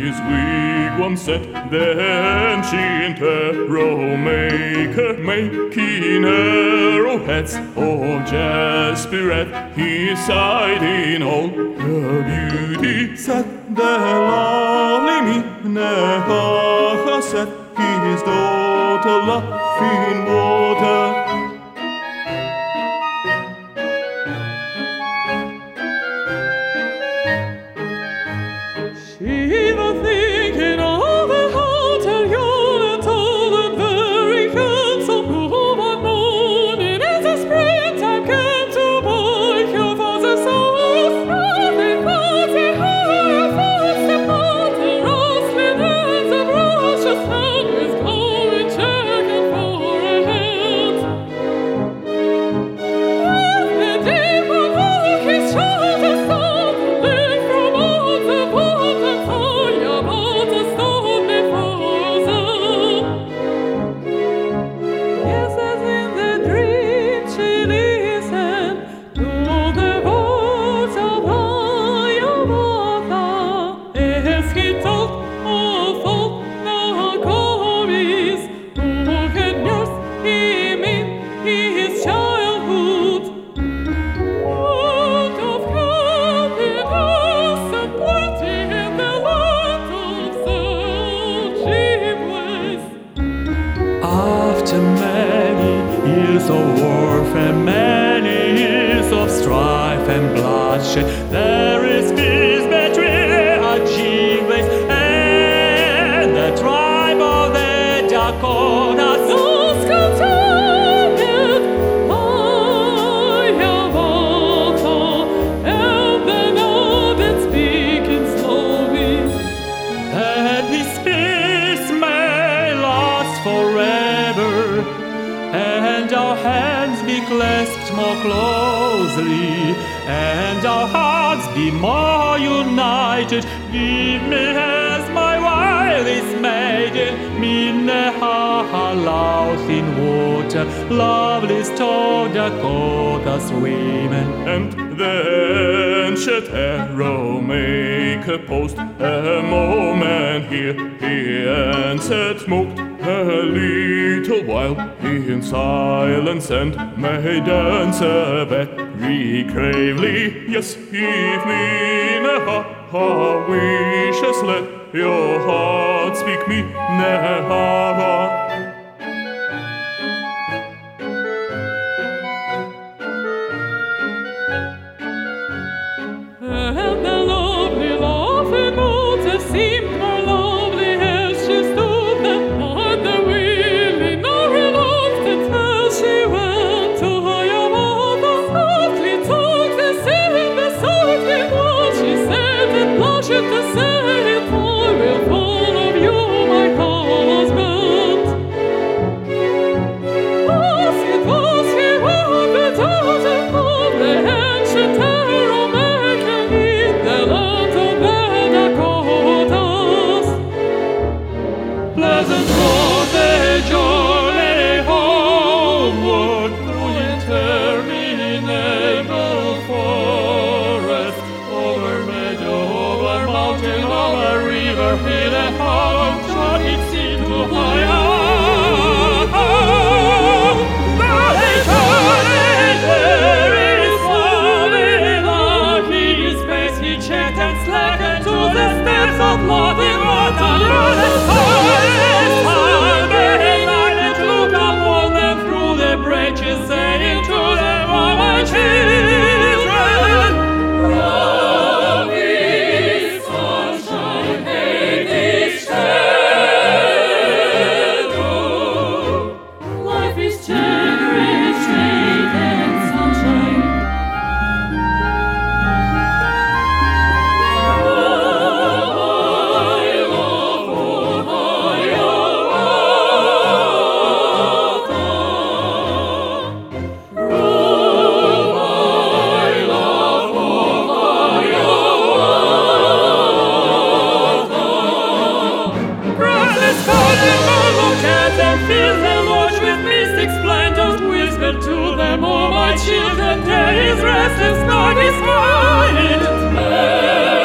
his wigwam set. Then she and arrow maker, making arrowheads of jasperette. He sighed in all her beauty, set the lovely Minnehaha, set his daughter laughing water. She was thinking of the hotel unit, all the very handsome woman morning as the springtime came to boy her father's house. They thought they heard footsteps, the rustling and the brushes hand was going checking for a hand. With the deep look his shoulders down, lit from out the boat. Yes, as in the dream she listened to the words of Hiawatha, as he told of old Nokomis, who had nursed him in his childhood. Out of happiness and plenty in the land of the Ojibways. After many years of warfare, many years of strife and bloodshed, there is peace between the Ojibways and the tribe of the Dakotas. Those contented Hiawatha, and the nodded speaking slowly. And this peace may last forever, and our hands be clasped more closely, and our hearts be more united. Give me as my wildest maiden, Minnehaha, laughing water, loveliest of Dakota's women. And then should arrow make a post a moment here. He answered, smoked a little while in silence, and made answer very gravely. Yes, if Minnehaha wishes, let your heart speak Minnehaha. And the lovely laughing water seemed more lovely as she stood there, neither willing nor reluctant as she went to Hiawatha. Softly took the singing, the softly what she said, and blushed to say it, I will follow you, my husband. As it was, he was the daughter of the ancient arrow maker in the land of the Dakotas. Pleasant was the journey homeward through interminable forest, over meadow, over mountain, over river, hill and hollow, trod it seemed to Hiawatha. They turned very slowly on his pace, he checked and slackened to the steps of loving water. Saying to them, "Oh, my children, love is sunshine, hate is shadow." Life is cherry, shade, and sunshine. To them, "Oh, my children, there is rest, and God is mine."